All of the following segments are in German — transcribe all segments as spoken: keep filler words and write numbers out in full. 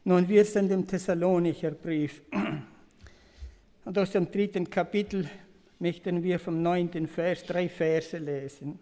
Nun, wir sind im Thessalonicher Brief. Und aus dem dritten Kapitel möchten wir vom neunten Vers drei Verse lesen.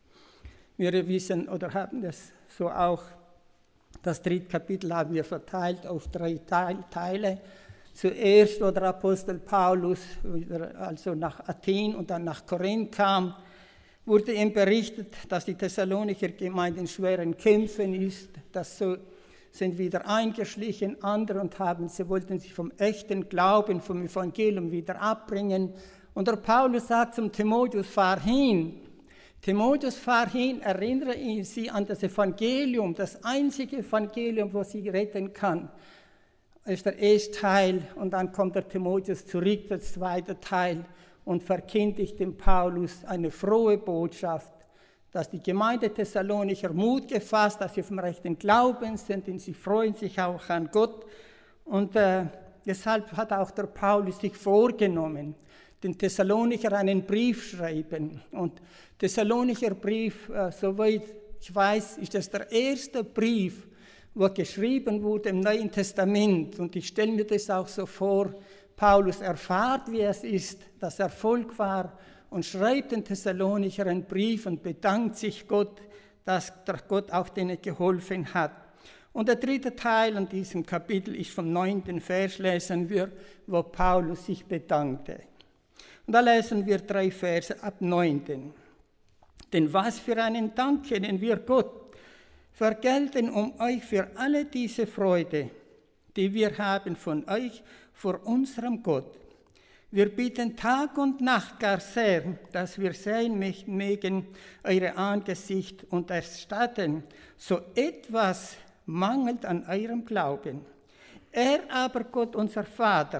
Wir wissen oder haben das so auch, das dritte Kapitel haben wir verteilt auf drei Teile. Zuerst, wo der Apostel Paulus also nach Athen und dann nach Korinth kam, wurde ihm berichtet, dass die Thessalonicher Gemeinde in schweren Kämpfen ist. Das so sind wieder eingeschlichen, andere und haben, sie wollten sich vom echten Glauben, vom Evangelium wieder abbringen. Und der Paulus sagt zum Timotheus, fahr hin. Timotheus, fahr hin, erinnere sie an das Evangelium, das einzige Evangelium, das sie retten kann. Das ist der erste Teil und dann kommt der Timotheus zurück, der zweite Teil, und verkündigt dem Paulus eine frohe Botschaft, dass die Gemeinde Thessalonicher Mut gefasst, dass sie vom rechten Glauben sind und sie freuen sich auch an Gott. Und äh, deshalb hat auch der Paulus sich vorgenommen, den Thessalonicher einen Brief schreiben. Und Thessalonicher Brief, äh, soweit ich weiß, ist das der erste Brief, wo geschrieben wurde im Neuen Testament. Und ich stelle mir das auch so vor, Paulus erfahrt, wie es ist, dass er Volk war und schreibt den Thessalonicher einen Brief und bedankt sich Gott, dass Gott auch denen geholfen hat. Und der dritte Teil in diesem Kapitel ist vom neunten Vers, lesen wir, wo Paulus sich bedankte. Und da lesen wir drei Verse ab neunten. Denn was für einen Dank kennen wir Gott, vergelten um euch für alle diese Freude, die wir haben von euch vor unserem Gott. Wir bitten Tag und Nacht gar sehr, dass wir sehen mögen euer Angesicht und erstatten, so etwas mangelt an eurem Glauben. Er aber, Gott, unser Vater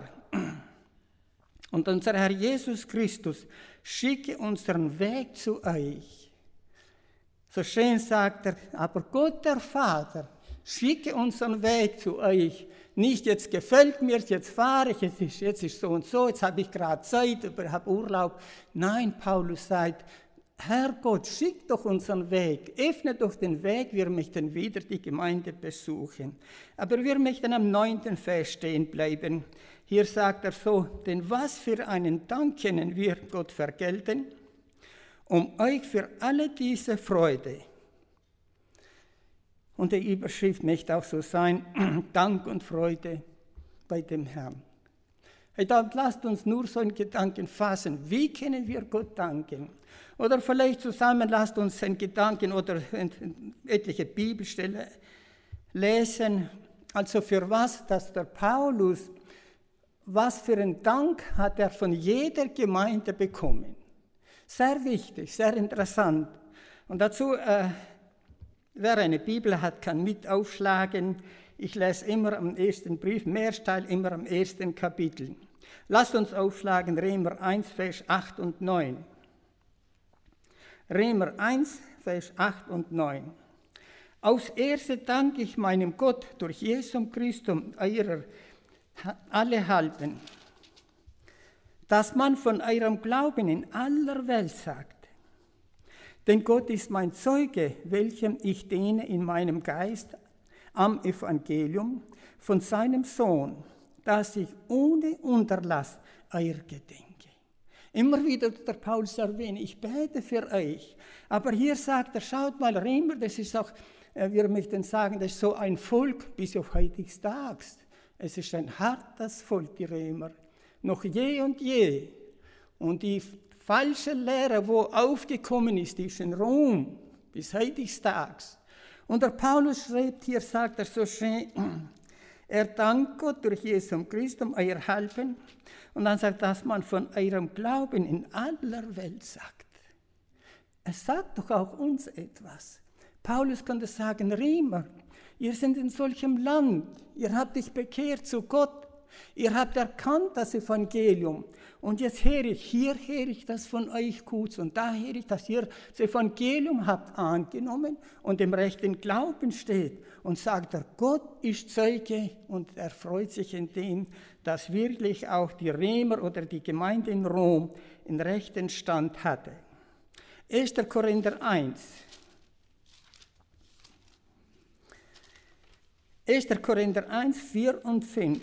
und unser Herr Jesus Christus, schicke unseren Weg zu euch. So schön sagt er, aber Gott, der Vater, schicke unseren Weg zu euch. Nicht, jetzt gefällt mir, jetzt fahre ich, jetzt ist, jetzt ist so und so, jetzt habe ich gerade Zeit, ich habe Urlaub. Nein, Paulus sagt, Herr Gott, schick doch unseren Weg, öffne doch den Weg, wir möchten wieder die Gemeinde besuchen. Aber wir möchten am neunten Vers stehen bleiben. Hier sagt er so, denn was für einen Dank können wir Gott vergelten, um euch für alle diese Freude. Und die Überschrift möchte auch so sein, Dank und Freude bei dem Herrn. Hey, dann lasst uns nur so einen Gedanken fassen, wie können wir Gott danken? Oder vielleicht zusammen lasst uns einen Gedanken oder etliche Bibelstellen lesen, also für was, dass der Paulus, was für einen Dank hat er von jeder Gemeinde bekommen. Sehr wichtig, sehr interessant. Und dazu... Äh, Wer eine Bibel hat, kann mit aufschlagen. Ich lese immer am ersten Brief, Mehrteil immer am ersten Kapitel. Lasst uns aufschlagen, Römer eins, Vers acht und neun. Römer eins, Vers acht und neun. Aufs Erste danke ich meinem Gott durch Jesus Christus, eurer alle halben, dass man von eurem Glauben in aller Welt sagt. Denn Gott ist mein Zeuge, welchem ich diene in meinem Geist am Evangelium von seinem Sohn, dass ich ohne Unterlass euer gedenke. Immer wieder der Paulus erwähnt, ich bete für euch. Aber hier sagt er, schaut mal, Römer, das ist auch, wir möchten sagen, das ist so ein Volk bis auf heutiges Tages. Es ist ein hartes Volk, die Römer, noch je und je. Und die falsche Lehre, wo aufgekommen ist, ist in Rom bis heutiges Tages. Und der Paulus schreibt hier, sagt er so schön, er dankt Gott durch Jesus Christus, euer Halben. Und dann sagt, dass man von eurem Glauben in aller Welt sagt. Es sagt doch auch uns etwas. Paulus könnte sagen, Römer, ihr seid in solchem Land, ihr habt dich bekehrt zu Gott, ihr habt erkannt das Evangelium. Und jetzt höre ich, hier höre ich das von euch gut und da höre ich, dass ihr das Evangelium habt angenommen und im rechten Glauben steht. Und sagt er, Gott ist Zeuge und er freut sich in dem, dass wirklich auch die Römer oder die Gemeinde in Rom in rechten Stand hatte. erster Korinther eins. erster Korinther eins, vier und fünf.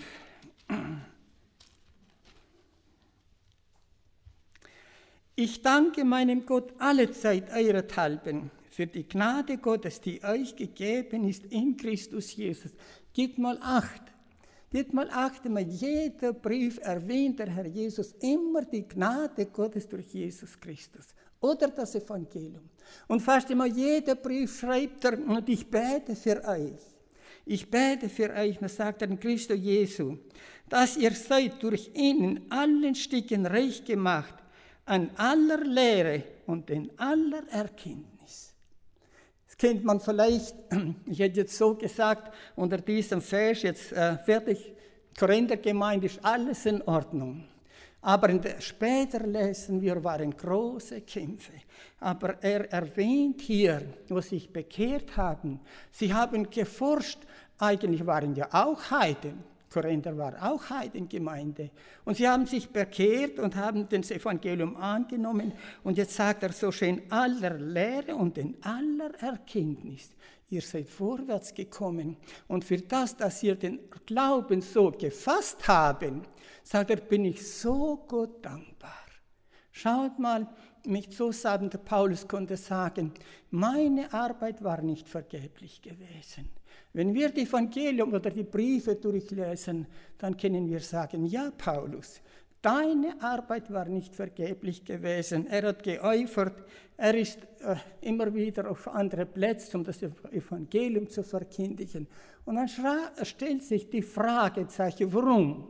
Ich danke meinem Gott allezeit eurethalben für die Gnade Gottes, die euch gegeben ist in Christus Jesus. Gebt mal acht. Gebt mal acht, immer jeder Brief erwähnt der Herr Jesus immer die Gnade Gottes durch Jesus Christus oder das Evangelium. Und fast immer jeder Brief schreibt er, und ich bete für euch. Ich bete für euch, und sagt er in Christus Jesu, dass ihr seid durch ihn in allen Stücken recht gemacht, an aller Lehre und in aller Erkenntnis. Das kennt man vielleicht, ich hätte jetzt so gesagt, unter diesem Vers, jetzt äh, fertig, Korinthergemeinde ist alles in Ordnung. Aber in der, später lesen wir, waren große Kämpfe. Aber er erwähnt hier, wo sie sich bekehrt haben. Sie haben geforscht, eigentlich waren ja auch Heiden. Korinther war auch Heidengemeinde. Und sie haben sich bekehrt und haben das Evangelium angenommen. Und jetzt sagt er so schön, aller Lehre und in aller Erkenntnis. Ihr seid vorwärts gekommen. Und für das, dass ihr den Glauben so gefasst haben, sagt er, bin ich so Gott dankbar. Schaut mal, nicht so sagen, der Paulus konnte sagen, meine Arbeit war nicht vergeblich gewesen. Wenn wir das Evangelium oder die Briefe durchlesen, dann können wir sagen, ja Paulus, deine Arbeit war nicht vergeblich gewesen. Er hat geäufert, er ist äh, immer wieder auf andere Plätze, um das Evangelium zu verkündigen. Und dann stellt sich die Fragezeichen, warum?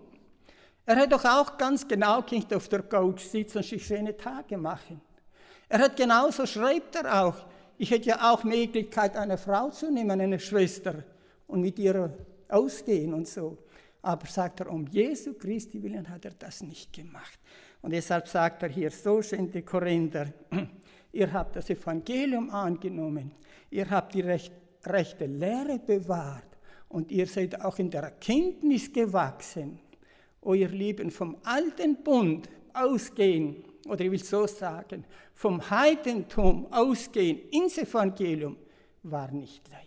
Er hat doch auch ganz genau nicht auf der Couch sitzen und sich schöne Tage machen. Er hat genauso, schreibt er auch, ich hätte ja auch Möglichkeit, eine Frau zu nehmen, eine Schwester, und mit ihr ausgehen und so. Aber sagt er, um Jesu Christi willen hat er das nicht gemacht. Und deshalb sagt er hier so schön, die Korinther, ihr habt das Evangelium angenommen, ihr habt die recht, rechte Lehre bewahrt und ihr seid auch in der Erkenntnis gewachsen. Euer Lieben vom alten Bund ausgehen, oder ich will so sagen, vom Heidentum ausgehen ins Evangelium, war nicht leicht.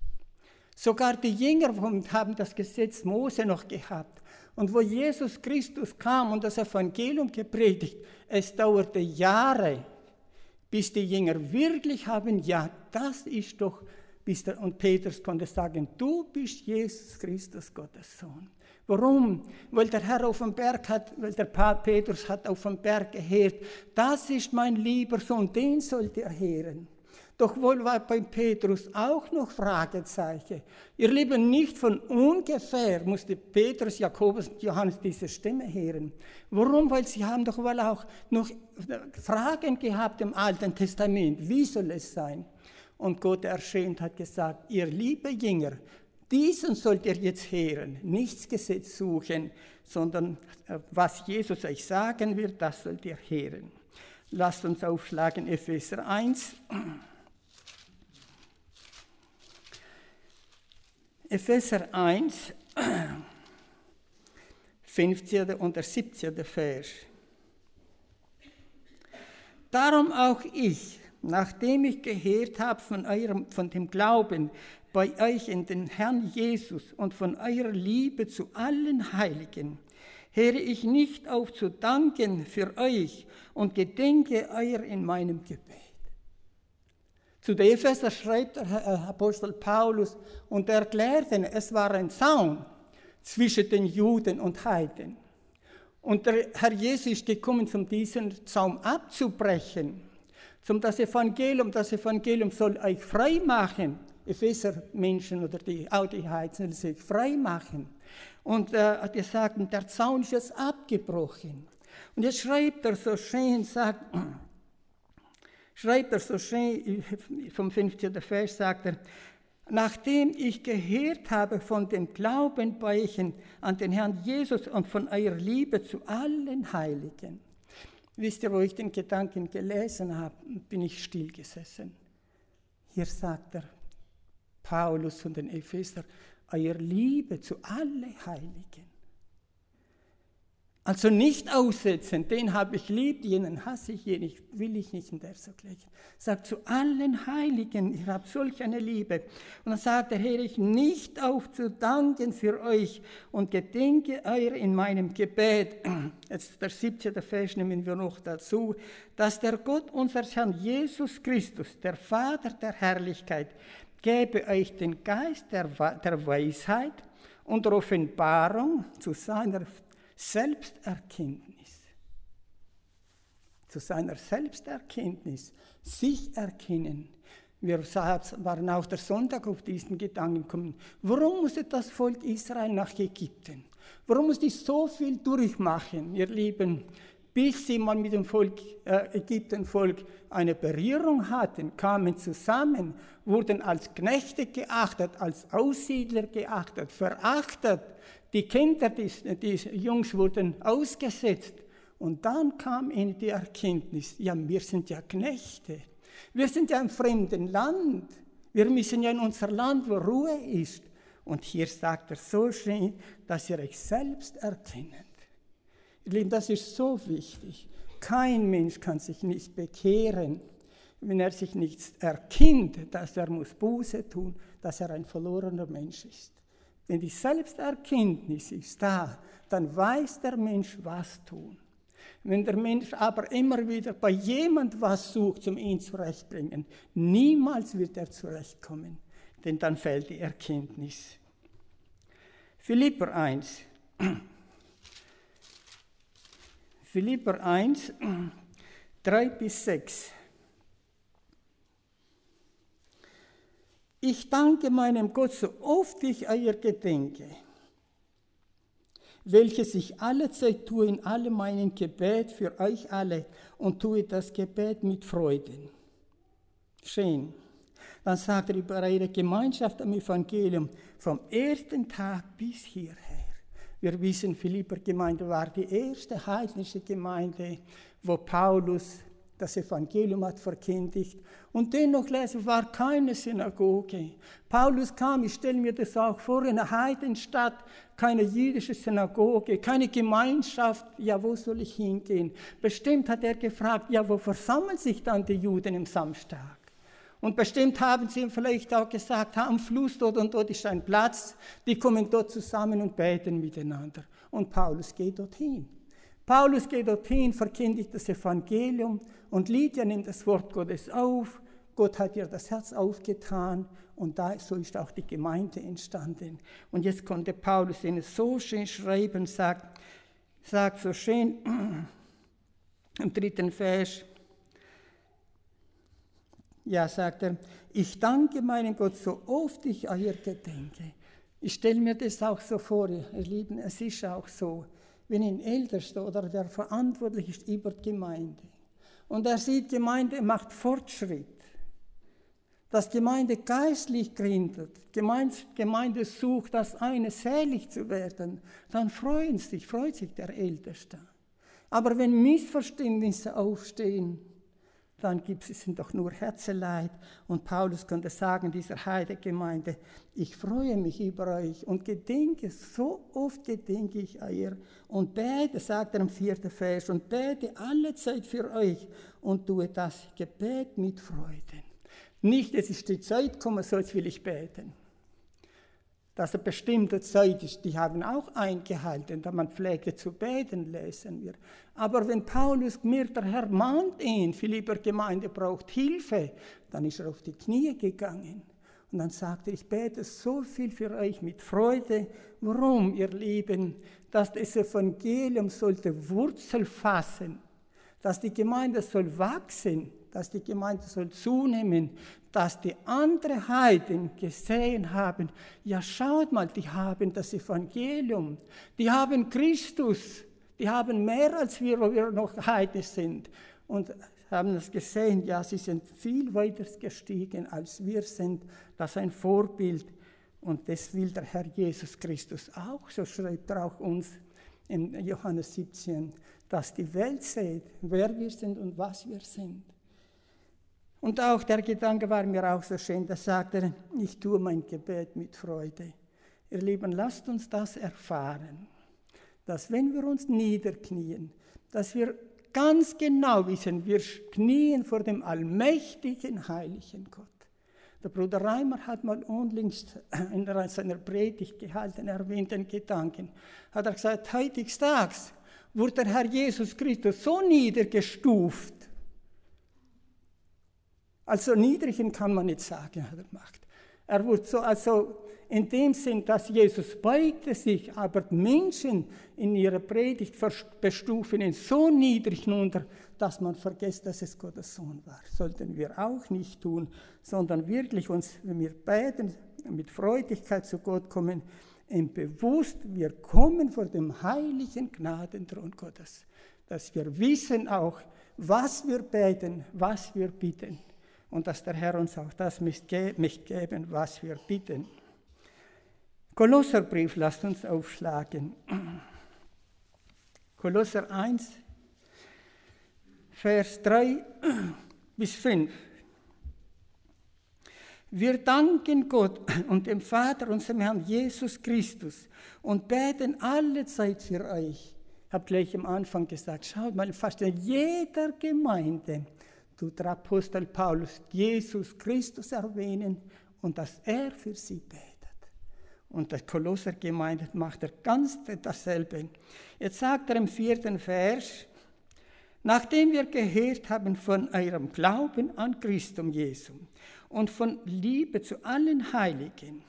Sogar die Jünger haben das Gesetz Mose noch gehabt. Und wo Jesus Christus kam und das Evangelium gepredigt, es dauerte Jahre, bis die Jünger wirklich haben, ja, das ist doch, bis der, und Petrus konnte sagen, du bist Jesus Christus, Gottes Sohn. Warum? Weil der Herr auf dem Berg hat, weil der Petrus hat auf dem Berg gehört, das ist mein lieber Sohn, den sollt ihr hören. Doch wohl war bei Petrus auch noch Fragezeichen. Ihr Lieben, nicht von ungefähr musste Petrus, Jakobus und Johannes diese Stimme hören. Warum? Weil sie haben doch wohl auch noch Fragen gehabt im Alten Testament. Wie soll es sein? Und Gott erschien und hat gesagt, ihr liebe Jünger, diesen sollt ihr jetzt hören, nicht das Gesetz suchen, sondern was Jesus euch sagen wird, das sollt ihr hören. Lasst uns aufschlagen, Epheser eins. Epheser eins, fünfzehnten und der siebzehnten Vers. Darum auch ich, nachdem ich gehört habe von, eurem, von dem Glauben bei euch in den Herrn Jesus und von eurer Liebe zu allen Heiligen, höre ich nicht auf zu danken für euch und gedenke euer in meinem Gebet. Zu den Epheser schreibt der Apostel Paulus und erklärt ihnen, es war ein Zaun zwischen den Juden und Heiden. Und der Herr Jesus ist gekommen, um diesen Zaun abzubrechen, zum das Evangelium. Das Evangelium soll euch frei machen. Epheser Menschen oder die, auch die Heiden sollen sich frei machen. Und äh, die sagten, der Zaun ist jetzt abgebrochen. Und jetzt schreibt er so schön, sagt, schreibt er so schön, vom fünfzehnten Vers sagt er, nachdem ich gehört habe von dem Glauben bei euch an den Herrn Jesus und von eurer Liebe zu allen Heiligen. Wisst ihr, wo ich den Gedanken gelesen habe, bin ich still gesessen. Hier sagt er, Paulus von den Epheser, eurer Liebe zu allen Heiligen. Also nicht aussetzen, den habe ich lieb, jenen hasse ich, jenen will ich nicht in der so gleichen. Sagt zu allen Heiligen, ihr habt solch eine Liebe. Und dann sagt der Herr, ich nicht auf zu danken für euch und gedenke euer in meinem Gebet. Jetzt der siebzehnte Vers nehmen wir noch dazu, dass der Gott unseres Herrn Jesus Christus, der Vater der Herrlichkeit, gebe euch den Geist der, der Weisheit und der Offenbarung zu seiner Selbsterkenntnis, zu seiner Selbsterkenntnis, sich erkennen. Wir waren auch der Sonntag auf diesen Gedanken gekommen. Warum musste das Volk Israel nach Ägypten? Warum musste ich so viel durchmachen, ihr Lieben, bis sie mal mit dem Volk, äh, Ägyptenvolk eine Berührung hatten, kamen zusammen, wurden als Knechte geachtet, als Aussiedler geachtet, verachtet. Die Kinder, die, die Jungs wurden ausgesetzt. Und dann kam ihnen die Erkenntnis, ja, wir sind ja Knechte. Wir sind ja im fremden Land. Wir müssen ja in unser Land, wo Ruhe ist. Und hier sagt er so schön, dass ihr euch selbst erkennt. Ihr Lieben, das ist so wichtig. Kein Mensch kann sich nicht bekehren, wenn er sich nicht erkennt, dass er muss Buße tun, dass er ein verlorener Mensch ist. Wenn die Selbsterkenntnis ist da, dann weiß der Mensch, was tun. Wenn der Mensch aber immer wieder bei jemand was sucht, um ihn zurechtbringen, niemals wird er zurechtkommen, denn dann fehlt die Erkenntnis. Philipper eins. Philipper eins, drei bis sechs. Ich danke meinem Gott, so oft ich euer gedenke, welches ich allezeit tue in allem meinem Gebet für euch alle und tue das Gebet mit Freuden. Schön. Dann sagt er über eure Gemeinschaft am Evangelium vom ersten Tag bis hierher. Wir wissen, Philipper Gemeinde war die erste heidnische Gemeinde, wo Paulus das Evangelium hat verkündigt. Und dennoch lesen, war keine Synagoge. Paulus kam, ich stelle mir das auch vor, in einer Heidenstadt, keine jüdische Synagoge, keine Gemeinschaft. Ja, wo soll ich hingehen? Bestimmt hat er gefragt, ja, wo versammeln sich dann die Juden am Samstag? Und bestimmt haben sie ihm vielleicht auch gesagt, am Fluss dort und dort ist ein Platz, die kommen dort zusammen und beten miteinander. Und Paulus geht dorthin. Paulus geht dorthin, verkündigt das Evangelium und Lydia nimmt das Wort Gottes auf. Gott hat ihr das Herz aufgetan und da, so ist auch die Gemeinde entstanden. Und jetzt konnte Paulus ihnen so schön schreiben, sagt, sagt so schön im dritten Vers, ja, sagt er, ich danke meinem Gott, so oft ich euer gedenke. Ich stelle mir das auch so vor, ihr Lieben, es ist auch so, wenn ein Ältester oder der verantwortlich ist über die Gemeinde und er sieht, die Gemeinde macht Fortschritt, dass Gemeinde geistlich gründet, Gemeinde sucht, das eine selig zu werden, dann freuen sich, freut sich der Älteste. Aber wenn Missverständnisse aufstehen, dann gibt es doch nur Herzeleid. Und Paulus konnte sagen, dieser Heidegemeinde, ich freue mich über euch und gedenke, so oft gedenke ich euch und bete, sagt er im vierten Vers, und bete alle Zeit für euch und tue das Gebet mit Freuden. Nicht, es ist die Zeit gekommen, so jetzt will ich beten. Dass eine bestimmte Zeit ist, die haben auch eingehalten, da man pflegte zu beten, lesen wir. Aber wenn Paulus mir, der Herr mahnt ihn, Philipper Gemeinde braucht Hilfe, dann ist er auf die Knie gegangen. Und dann sagte er, ich bete so viel für euch mit Freude. Warum, ihr Lieben? Dass das Evangelium sollte Wurzel fassen, dass die Gemeinde soll wachsen, dass die Gemeinde soll zunehmen, dass die anderen Heiden gesehen haben, ja schaut mal, die haben das Evangelium, die haben Christus, die haben mehr als wir, wo wir noch Heiden sind. Und haben das gesehen, ja, sie sind viel weiter gestiegen, als wir sind. Das ist ein Vorbild. Und das will der Herr Jesus Christus auch, so schreibt er auch uns in Johannes siebzehn, dass die Welt sieht, wer wir sind und was wir sind. Und auch der Gedanke war mir auch so schön, da sagt er, ich tue mein Gebet mit Freude. Ihr Lieben, lasst uns das erfahren, dass wenn wir uns niederknien, dass wir ganz genau wissen, wir knien vor dem allmächtigen, heiligen Gott. Der Bruder Reimer hat mal unlängst in seiner Predigt gehalten, erwähnt den Gedanken, hat er gesagt, heutiges wurde der Herr Jesus Christus so niedergestuft. Also niedrigen kann man nicht sagen, hat er gemacht. Er wurde so, also in dem Sinn, dass Jesus beugte sich, aber Menschen in ihrer Predigt bestufen ihn so niedrig runter, dass man vergisst, dass es Gottes Sohn war. Sollten wir auch nicht tun, sondern wirklich uns, wenn wir beten, mit Freudigkeit zu Gott kommen, im Bewusst, wir kommen vor dem heiligen Gnadenthron Gottes, dass wir wissen auch, was wir beten, was wir bitten. Und dass der Herr uns auch das möchte geben, was wir bitten. Kolosserbrief, lasst uns aufschlagen. Kolosser eins, Vers drei bis fünf. Wir danken Gott und dem Vater, unserem Herrn Jesus Christus, und beten alle Zeit für euch. Ich habe gleich am Anfang gesagt, schaut mal, fast in jeder Gemeinde tut der Apostel Paulus Jesus Christus erwähnen und dass er für sie betet. Und der Kolossergemeinde macht er ganz dasselbe. Jetzt sagt er im vierten Vers, nachdem wir gehört haben von eurem Glauben an Christum Jesu und von Liebe zu allen Heiligen,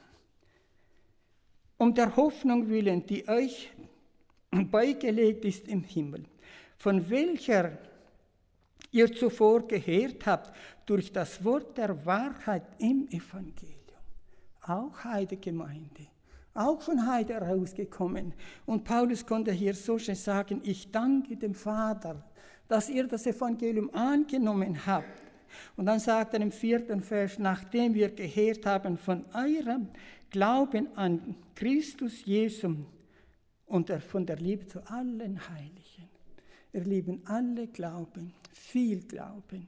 um der Hoffnung willen, die euch beigelegt ist im Himmel, von welcher ihr zuvor gehört habt, durch das Wort der Wahrheit im Evangelium. Auch Heidegemeinde, auch von Heide herausgekommen. Und Paulus konnte hier so schön sagen, ich danke dem Vater, dass ihr das Evangelium angenommen habt. Und dann sagt er im vierten Vers, nachdem wir gehört haben von eurem Glauben an Christus Jesus und von der Liebe zu allen Heiligen. Ihr Lieben, alle glauben, viel glauben.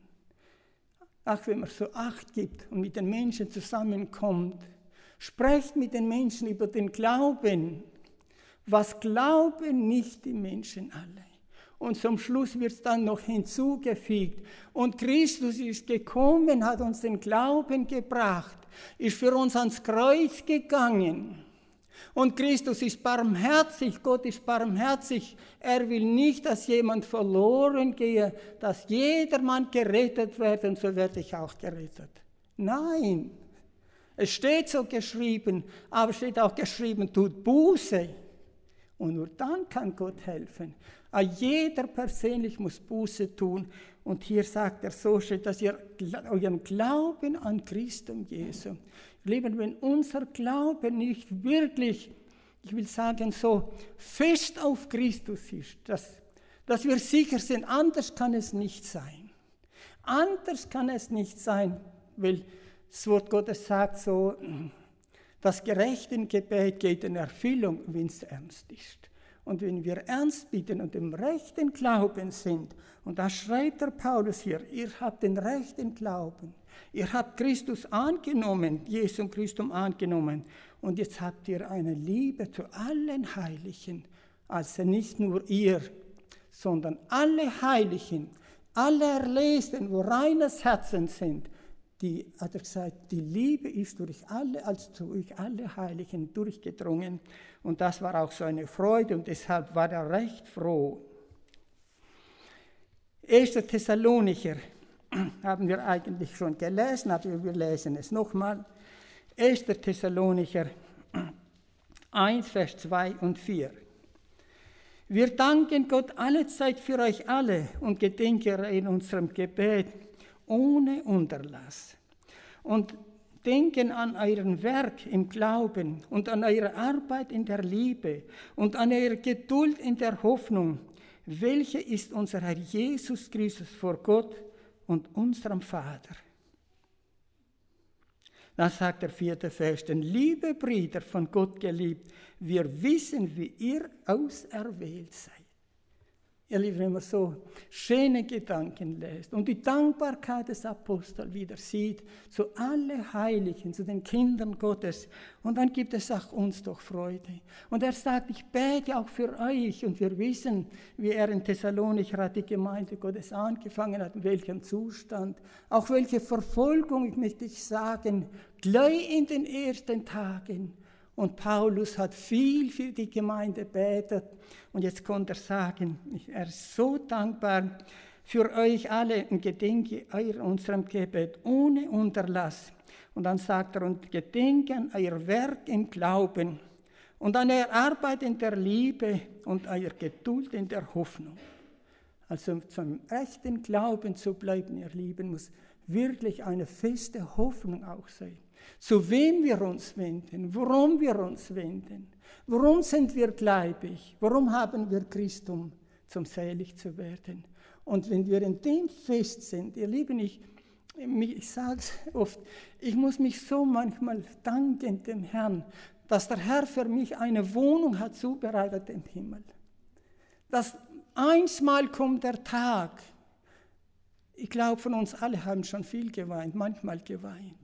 Auch wenn man so Acht gibt und mit den Menschen zusammenkommt, sprecht mit den Menschen über den Glauben. Was glauben nicht die Menschen alle? Und zum Schluss wird es dann noch hinzugefügt. Und Christus ist gekommen, hat uns den Glauben gebracht, ist für uns ans Kreuz gegangen. Und Christus ist barmherzig, Gott ist barmherzig. Er will nicht, dass jemand verloren gehe, dass jedermann gerettet werde, und so werde ich auch gerettet. Nein, es steht so geschrieben, aber es steht auch geschrieben, tut Buße. Und nur dann kann Gott helfen. Aber jeder persönlich muss Buße tun. Und hier sagt er so schön, dass ihr euren Glauben an Christum Jesu, Lieben, wenn unser Glaube nicht wirklich, ich will sagen so, fest auf Christus ist, dass, dass wir sicher sind, anders kann es nicht sein. Anders kann es nicht sein, weil das Wort Gottes sagt so, das Gerechtengebet geht in Erfüllung, wenn es ernst ist. Und wenn wir ernst bitten und im rechten Glauben sind, und da schreibt der Paulus hier, ihr habt den rechten Glauben, ihr habt Christus angenommen, Jesum Christum angenommen, und jetzt habt ihr eine Liebe zu allen Heiligen, also nicht nur ihr, sondern alle Heiligen, alle Erlesenen, wo reines Herzen sind, die, hat er gesagt, die Liebe ist durch alle, als durch alle Heiligen durchgedrungen. Und das war auch so eine Freude und deshalb war er recht froh. erster Thessalonicher haben wir eigentlich schon gelesen, aber wir lesen es nochmal. erster Thessalonicher eins, Vers zwei und vier. Wir danken Gott allezeit für euch alle und gedenken in unserem Gebet ohne Unterlass. Und denken an euren Werk im Glauben und an eure Arbeit in der Liebe und an eure Geduld in der Hoffnung, welche ist unser Herr Jesus Christus vor Gott und unserem Vater. Dann sagt der vierte Vers, denn liebe Brüder, von Gott geliebt, wir wissen, wie ihr auserwählt seid. Ihr Lieben, wenn man so schöne Gedanken lässt und die Dankbarkeit des Apostels wieder sieht, zu alle Heiligen, zu den Kindern Gottes, und dann gibt es auch uns doch Freude. Und er sagt, ich bete auch für euch, und wir wissen, wie er in Thessalonich hat die Gemeinde Gottes angefangen hat, in welchem Zustand, auch welche Verfolgung, möchte ich sagen, gleich in den ersten Tagen. Und Paulus hat viel für die Gemeinde gebetet. Und jetzt konnte er sagen, er ist so dankbar für euch alle und gedenke euer unserem Gebet ohne Unterlass. Und dann sagt er, und gedenke an euer Werk im Glauben und an euer Arbeit in der Liebe und euer Geduld in der Hoffnung. Also zum echten Glauben zu bleiben, ihr Lieben, muss wirklich eine feste Hoffnung auch sein. Zu wem wir uns wenden, worum wir uns wenden, warum sind wir gläubig, warum haben wir Christum, zum selig zu werden. Und wenn wir in dem fest sind, ihr Lieben, ich, ich sage es oft, ich muss mich so manchmal danken dem Herrn, dass der Herr für mich eine Wohnung hat zubereitet im Himmel. Dass einmal kommt der Tag, ich glaube von uns alle haben schon viel geweint, manchmal geweint.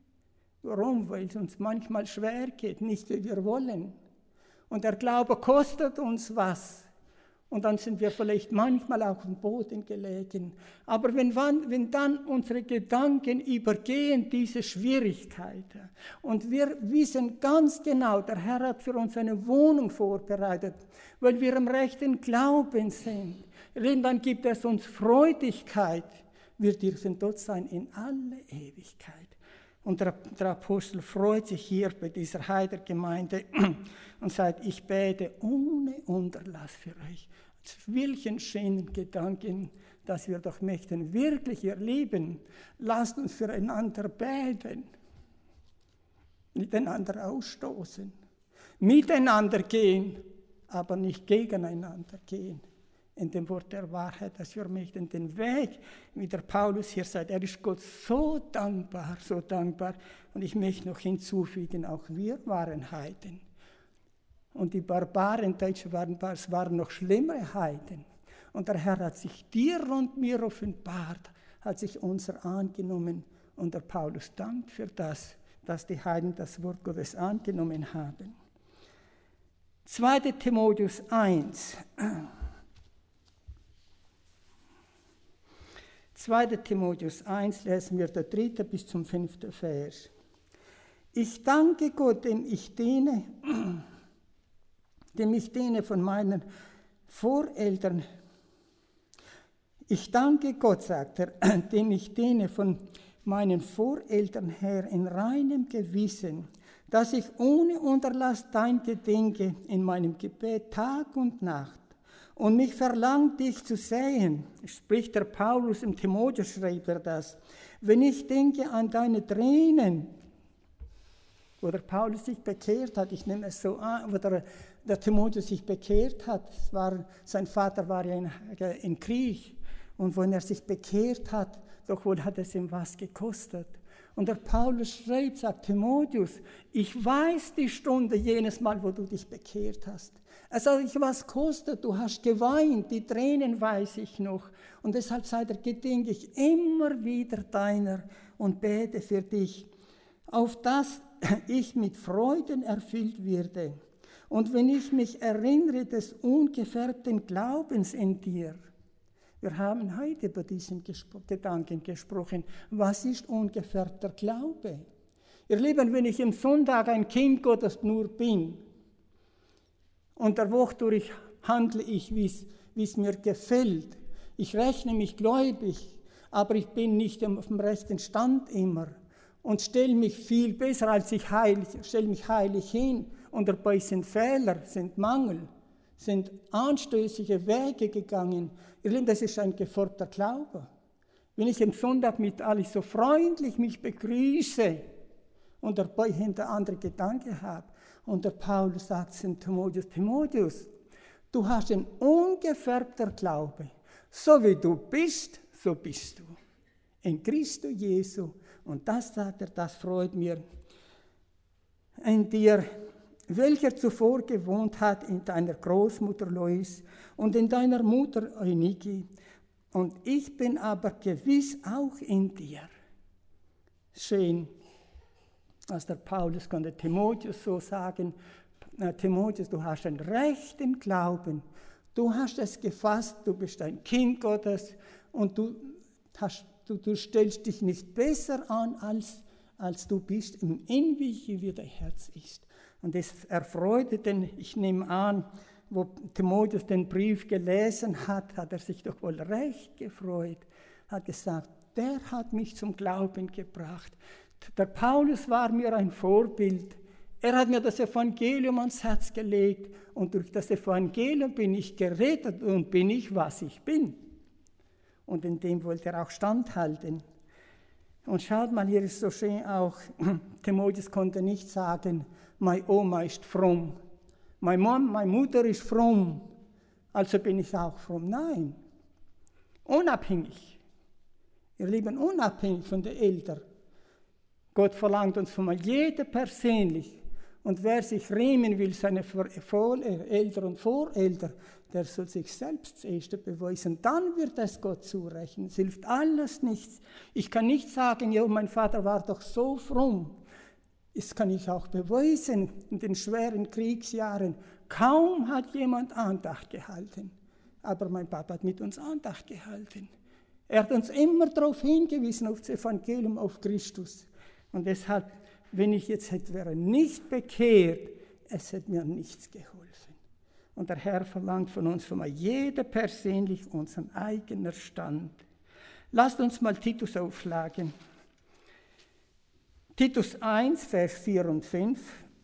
Warum? Weil es uns manchmal schwer geht, nicht wie wir wollen. Und der Glaube kostet uns was. Und dann sind wir vielleicht manchmal auch am Boden gelegen. Aber wenn, wenn dann unsere Gedanken übergehen diese Schwierigkeiten und wir wissen ganz genau, der Herr hat für uns eine Wohnung vorbereitet, weil wir im rechten Glauben sind, dann gibt es uns Freudigkeit. Wir dürfen dort sein in alle Ewigkeit. Und der, der Apostel freut sich hier bei dieser Heidergemeinde und sagt, ich bete ohne Unterlass für euch. Welchen schönen Gedanken, dass wir doch möchten, wirklich ihr Lieben, lasst uns füreinander beten, miteinander ausstoßen, miteinander gehen, aber nicht gegeneinander gehen. In dem Wort der Wahrheit, dass wir möchten den Weg, wie der Paulus hier sagt, er ist Gott so dankbar, so dankbar. Und ich möchte noch hinzufügen, auch wir waren Heiden. Und die Barbaren, Deutsche waren, es waren noch schlimmere Heiden. Und der Herr hat sich dir und mir offenbart, hat sich unser angenommen. Und der Paulus dankt für das, dass die Heiden das Wort Gottes angenommen haben. zweiter Timotheus eins. zweiter Timotheus eins lesen wir der dritte bis zum fünften Vers. Ich danke Gott, dem ich diene, dem ich diene von meinen Voreltern. Ich danke Gott, sagt er, dem ich diene von meinen Voreltern her in reinem Gewissen, dass ich ohne Unterlass dein gedenke in meinem Gebet Tag und Nacht. Und mich verlangt, dich zu sehen, spricht der Paulus im Timotheus, schreibt er das, wenn ich denke an deine Tränen, wo der Paulus sich bekehrt hat, ich nehme es so an, wo der, der Timotheus sich bekehrt hat, es war, sein Vater war ja in, in Krieg, und wenn er sich bekehrt hat, doch wohl hat es ihm was gekostet. Und der Paulus schreibt, sagt Timotheus, ich weiß die Stunde jenes Mal, wo du dich bekehrt hast. Er sagt, was kostet, du hast geweint, die Tränen weiß ich noch. Und deshalb sei der gedenke ich immer wieder deiner und bete für dich, auf dass ich mit Freuden erfüllt werde. Und wenn ich mich erinnere des ungefärbten Glaubens in dir, wir haben heute über diesen Gespr- Gedanken gesprochen. Was ist ungefärbter Glaube? Ihr Lieben, wenn ich am Sonntag ein Kind Gottes nur bin und der Woche durch handle ich, wie es mir gefällt, ich rechne mich gläubig, aber ich bin nicht auf dem rechten Stand immer und stelle mich viel besser als ich heilig, stelle mich heilig hin und dabei sind Fehler, sind Mangel, sind anstößige Wege gegangen. Ihr Lieben, das ist ein geforderter Glaube. Wenn ich am Sonntag mit allen so freundlich mich begrüße und dabei hinter andere Gedanken habe, und der Paulus sagt zu Timotheus, Timotheus, du hast ein ungefärbter Glaube. So wie du bist, so bist du. In Christo Jesu. Und das sagt er, das freut mir in dir. welcher zuvor gewohnt hat in deiner Großmutter Lois und in deiner Mutter Eunike. Und ich bin aber gewiss auch in dir. Schön, als der Paulus konnte Timotheus so sagen, Timotheus, du hast einen rechten Glauben, du hast es gefasst, du bist ein Kind Gottes und du, hast, du, du stellst dich nicht besser an, als, als du bist, im Innenwich, wie dein Herz ist. Und es erfreute den, ich nehme an, wo Timotheus den Brief gelesen hat, hat er sich doch wohl recht gefreut, hat gesagt, der hat mich zum Glauben gebracht. Der Paulus war mir ein Vorbild. Er hat mir das Evangelium ans Herz gelegt und durch das Evangelium bin ich gerettet und bin ich, was ich bin. Und in dem wollte er auch standhalten. Und schaut mal, hier ist so schön auch, Timotheus konnte nicht sagen, meine Oma ist fromm, meine, Mom, meine Mutter ist fromm, also bin ich auch fromm. Nein, unabhängig. Ihr Lieben, unabhängig von den Eltern. Gott verlangt uns von mal jeder persönlich. Und wer sich riemen will, seine Eltern und Voreltern, der soll sich selbst zuerst beweisen. Dann wird es Gott zurechnen. Es hilft alles nichts. Ich kann nicht sagen, ja, mein Vater war doch so fromm. Das kann ich auch beweisen in den schweren Kriegsjahren. Kaum hat jemand Andacht gehalten. Aber mein Papa hat mit uns Andacht gehalten. Er hat uns immer darauf hingewiesen, auf das Evangelium, auf Christus. Und deshalb, wenn ich jetzt hätte, wäre nicht bekehrt, es hätte mir nichts geholfen. Und der Herr verlangt von uns, von jeder persönlich unseren eigenen Stand. Lasst uns mal Titus aufschlagen. Titus eins, Vers vier und fünf.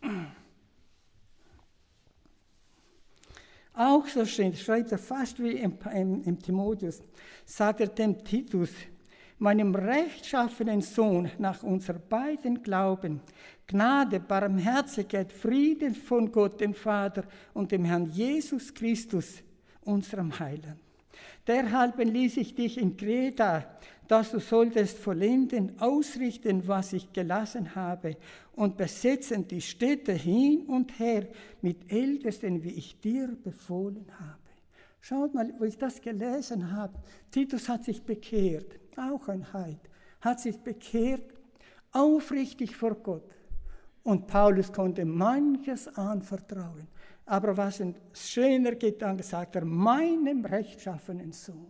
Auch so schön, schreibt er fast wie im, im, im Timotheus, sagt er dem Titus, meinem rechtschaffenen Sohn nach unser beiden Glauben, Gnade, Barmherzigkeit, Frieden von Gott, dem Vater und dem Herrn Jesus Christus, unserem Heiland. Derhalben ließ ich dich in Kreta, dass du solltest vollenden, ausrichten, was ich gelassen habe, und besetzen die Städte hin und her mit Ältesten, wie ich dir befohlen habe. Schaut mal, wo ich das gelesen habe. Titus hat sich bekehrt, auch ein Heid, hat sich bekehrt, aufrichtig vor Gott. Und Paulus konnte manches anvertrauen. Aber was ein schöner Gedanke, sagt er, meinem rechtschaffenen Sohn.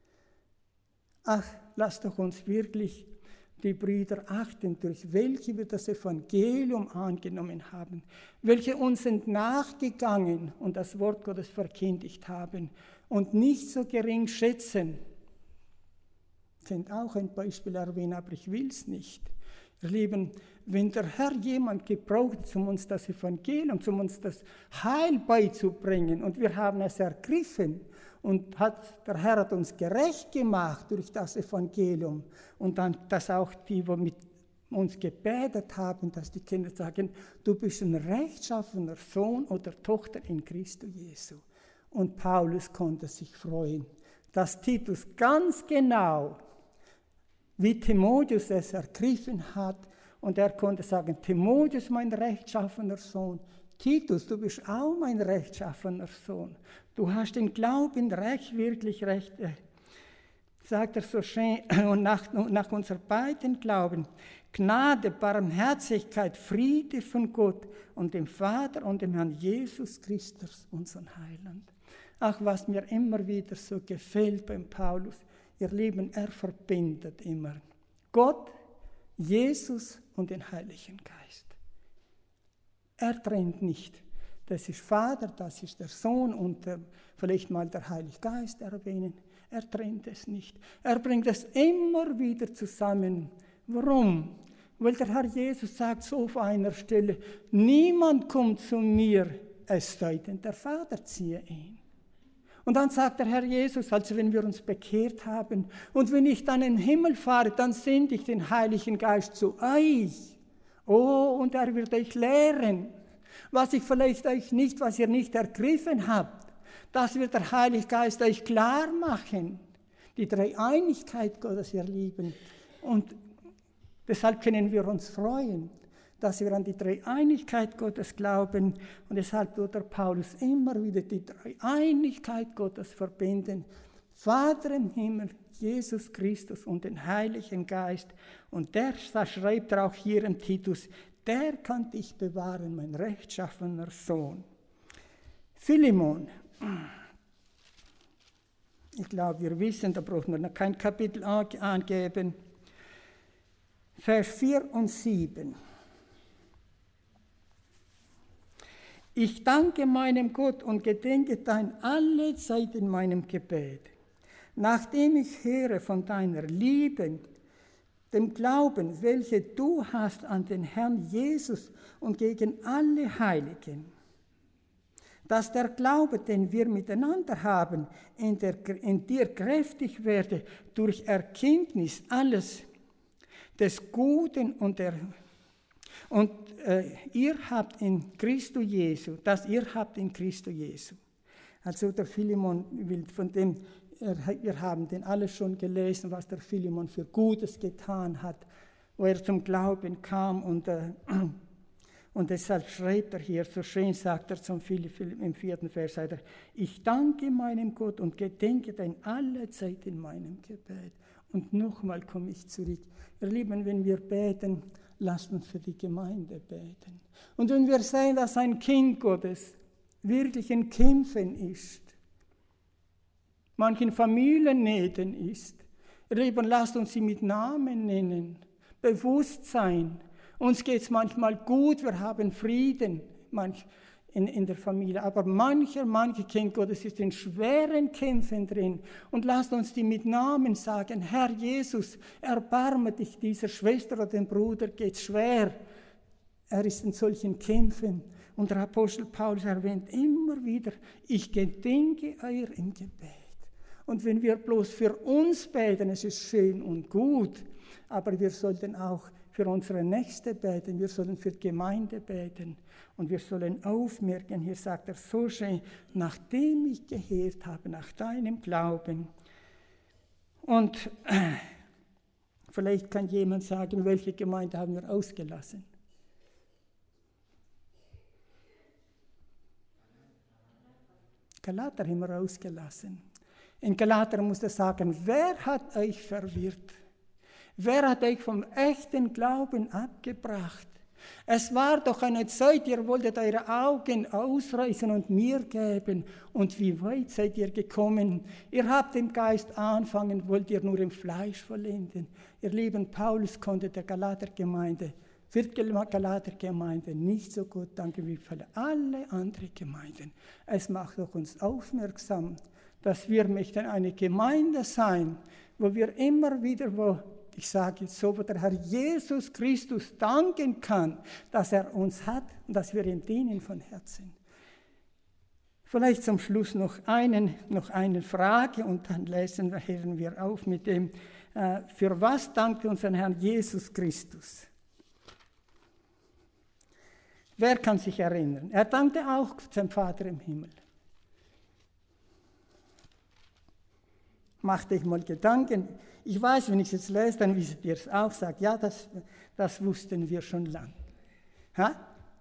Ach, lasst doch uns wirklich die Brüder achten, durch welche wir das Evangelium angenommen haben, welche uns sind nachgegangen und das Wort Gottes verkündigt haben und nicht so gering schätzen. Sind auch ein Beispiel erwähnt, aber ich will es nicht. Ihr Lieben, wenn der Herr jemand gebraucht, um uns das Evangelium, um uns das Heil beizubringen, und wir haben es ergriffen, und hat, der Herr hat uns gerecht gemacht durch das Evangelium, und dann, dass auch die, die mit uns gebetet haben, dass die Kinder sagen, du bist ein rechtschaffener Sohn oder Tochter in Christus Jesu. Und Paulus konnte sich freuen, dass Titus ganz genau, wie Timotheus es ergriffen hat, und er konnte sagen, Timotheus, mein rechtschaffener Sohn, Titus, du bist auch mein rechtschaffener Sohn. Du hast den Glauben recht, wirklich recht, äh, sagt er so schön, und nach, nach unserem beiden Glauben, Gnade, Barmherzigkeit, Friede von Gott und dem Vater und dem Herrn Jesus Christus, unseren Heiland. Ach, was mir immer wieder so gefällt beim Paulus, ihr Lieben, er verbindet immer Gott, Jesus und den Heiligen Geist. Er trennt nicht. Das ist Vater, das ist der Sohn und äh, vielleicht mal der Heilige Geist erwähnen. Er trennt es nicht. Er bringt es immer wieder zusammen. Warum? Weil der Herr Jesus sagt so auf einer Stelle, niemand kommt zu mir, es sei denn, der Vater ziehe ihn. Und dann sagt der Herr Jesus, also wenn wir uns bekehrt haben, und wenn ich dann in den Himmel fahre, dann sende ich den Heiligen Geist zu euch. Oh, und er wird euch lehren, was ich vielleicht euch nicht, was ihr nicht ergriffen habt. Das wird der Heilige Geist euch klar machen. Die Dreieinigkeit Gottes, ihr Lieben. Und deshalb können wir uns freuen, dass wir an die Dreieinigkeit Gottes glauben. Und deshalb tut der Paulus immer wieder die Dreieinigkeit Gottes verbinden. Vater im Himmel, Jesus Christus und den Heiligen Geist. Und der, das schreibt er auch hier in Titus, der kann dich bewahren, mein rechtschaffener Sohn. Philemon. Ich glaube, wir wissen, da braucht man noch kein Kapitel angeben. Vers vier und sieben. Ich danke meinem Gott und gedenke dein alle Zeit in meinem Gebet. Nachdem ich höre von deiner Liebe, dem Glauben, welche du hast an den Herrn Jesus und gegen alle Heiligen, dass der Glaube, den wir miteinander haben, in, der, in dir kräftig werde durch Erkenntnis alles des Guten und der und äh, ihr habt in Christo Jesu, dass ihr habt in Christo Jesu. Also der Philemon will von dem, er, wir haben den alles schon gelesen, was der Philemon für Gutes getan hat, wo er zum Glauben kam und äh, Und deshalb schreibt er hier, so schön sagt er zum Philipp im vierten Vers, sagt er, ich danke meinem Gott und gedenke dein alle Zeit in meinem Gebet. Und nochmal komme ich zurück. Ihr Lieben, wenn wir beten, lasst uns für die Gemeinde beten. Und wenn wir sehen, dass ein Kind Gottes wirklich in Kämpfen ist, manchen Familiennöten ist, ihr Lieben, lasst uns sie mit Namen nennen, Bewusstsein. Uns geht es manchmal gut, wir haben Frieden manch in, in der Familie, aber mancher, manche Kind Gottes ist in schweren Kämpfen drin. Und lasst uns die mit Namen sagen, Herr Jesus, erbarme dich dieser Schwester oder dem Bruder, geht schwer. Er ist in solchen Kämpfen. Und der Apostel Paulus erwähnt immer wieder, ich gedenke euer im Gebet. Und wenn wir bloß für uns beten, es ist schön und gut, aber wir sollten auch für unsere Nächste beten, wir sollen für die Gemeinde beten und wir sollen aufmerken, hier sagt er so schön, nachdem ich gehört habe, nach deinem Glauben. Und äh, vielleicht kann jemand sagen, welche Gemeinde haben wir ausgelassen? Galater haben wir ausgelassen. In Galater muss er sagen, wer hat euch verwirrt? Wer hat euch vom echten Glauben abgebracht? Es war doch eine Zeit, ihr wolltet eure Augen ausreißen und mir geben. Und wie weit seid ihr gekommen? Ihr habt im Geist anfangen, wollt ihr nur im Fleisch vollenden. Ihr lieben Paulus konnte der Galatergemeinde, wird Galatergemeinde nicht so gut danken wie für alle anderen Gemeinden. Es macht doch uns aufmerksam, dass wir möchten eine Gemeinde sein, wo wir immer wieder, wo ich sage jetzt so, wo der Herr Jesus Christus danken kann, dass er uns hat und dass wir ihm dienen von Herzen. Vielleicht zum Schluss noch, einen, noch eine Frage und dann lesen wir, hören wir auf mit dem, äh, für was dankt unser Herr Jesus Christus? Wer kann sich erinnern? Er dankte auch zum Vater im Himmel. Macht euch mal Gedanken. Ich weiß, wenn ich es jetzt lese, dann wisst ihr es auch. Sagt, ja, das, das wussten wir schon lange. Ha?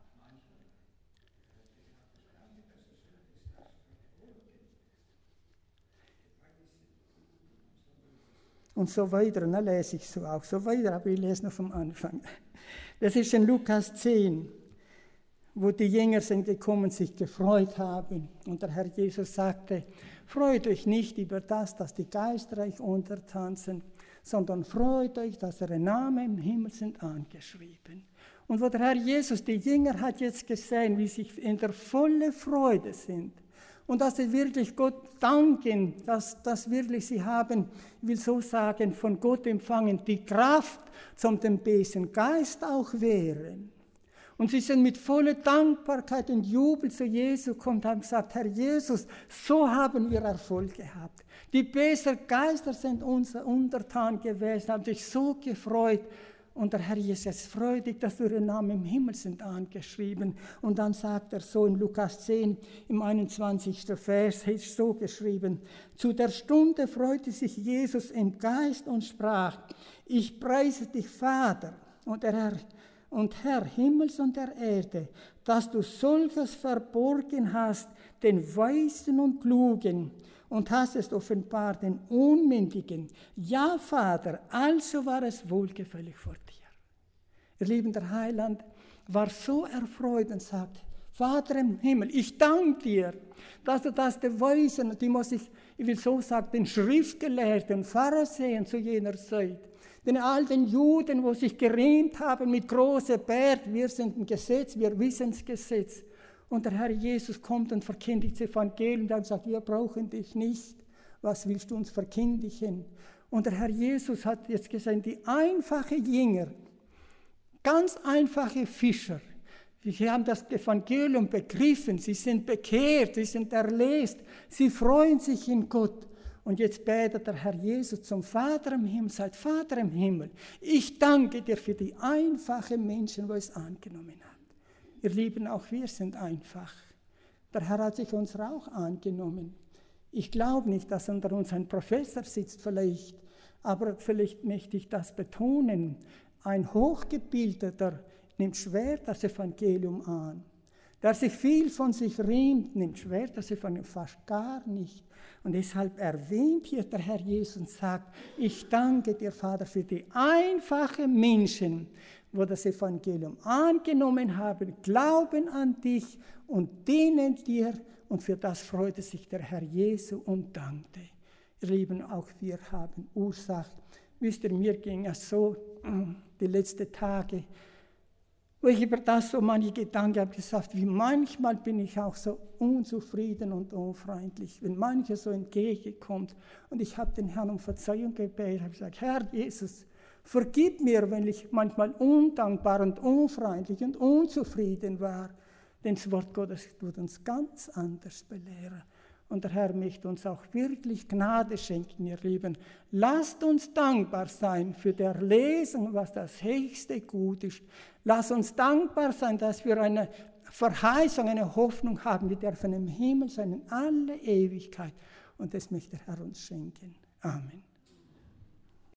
Und so weiter, und dann lese ich so auch so weiter, aber ich lese noch vom Anfang. Das ist in Lukas zehn, wo die Jünger sind gekommen, sich gefreut haben. Und der Herr Jesus sagte, freut euch nicht über das, dass die Geister euch untertan sind, sondern freut euch, dass eure Namen im Himmel sind angeschrieben. Und wo der Herr Jesus, die Jünger hat jetzt gesehen, wie sie in der vollen Freude sind. Und dass sie wirklich Gott danken, dass, dass wirklich sie haben, ich will so sagen, von Gott empfangen, die Kraft zum dem bösen Geist auch wehren. Und sie sind mit voller Dankbarkeit und Jubel zu Jesu gekommen und haben gesagt, Herr Jesus, so haben wir Erfolg gehabt. Die bösen Geister sind unser Untertan gewesen, haben sich so gefreut. Und der Herr Jesus, freut dich, dass eure Namen im Himmel sind angeschrieben. Und dann sagt er so in Lukas zehn, im einundzwanzigsten Vers, ist so geschrieben, zu der Stunde freute sich Jesus im Geist und sprach, ich preise dich, Vater. Und der Herr und Herr Himmels und der Erde, dass du solches verborgen hast den Weisen und Klugen und hast es offenbart den Unmündigen. Ja, Vater, also war es wohlgefällig vor dir. Ihr Lieben, der Heiland war so erfreut und sagt, Vater im Himmel, ich danke dir, dass du das den Weisen, die muss ich, ich will so sagen, den Schriftgelehrten, Pharisäern zu jener Zeit, den alten Juden, wo sich geriemt haben mit großem Bart, wir sind ein Gesetz, wir wissen das Gesetz. Und der Herr Jesus kommt und verkündigt das Evangelium und sagt, wir brauchen dich nicht, was willst du uns verkündigen? Und der Herr Jesus hat jetzt gesagt, die einfachen Jünger, ganz einfache Fischer, sie haben das Evangelium begriffen, sie sind bekehrt, sie sind erlöst, sie freuen sich in Gott. Und jetzt betet der Herr Jesus zum Vater im Himmel, sagt, Vater im Himmel, ich danke dir für die einfachen Menschen, die es angenommen haben. Ihr Lieben, auch wir sind einfach. Der Herr hat sich uns auch angenommen. Ich glaube nicht, dass unter uns ein Professor sitzt vielleicht, aber vielleicht möchte ich das betonen. Ein Hochgebildeter nimmt schwer das Evangelium an. Der sich viel von sich riemt, nimmt schwer das Evangelium fast gar nicht. Und deshalb erwähnt hier der Herr Jesus und sagt, ich danke dir, Vater, für die einfachen Menschen, wo das Evangelium angenommen haben, glauben an dich und dienen dir. Und für das freute sich der Herr Jesus und dankte. Ihr Lieben, auch wir haben Ursache. Wisst ihr, mir ging es so die letzten Tage, wo ich über das so manche Gedanken habe gesagt, wie manchmal bin ich auch so unzufrieden und unfreundlich, wenn manche so entgegenkommt. Und ich habe den Herrn um Verzeihung gebetet, habe gesagt, Herr Jesus, vergib mir, wenn ich manchmal undankbar und unfreundlich und unzufrieden war. Denn das Wort Gottes tut uns ganz anders belehren. Und der Herr möchte uns auch wirklich Gnade schenken, ihr Lieben. Lasst uns dankbar sein für die Erlesung, was das höchste Gut ist. Lasst uns dankbar sein, dass wir eine Verheißung, eine Hoffnung haben. Wir dürfen im Himmel sein in alle Ewigkeit. Und das möchte der Herr uns schenken. Amen.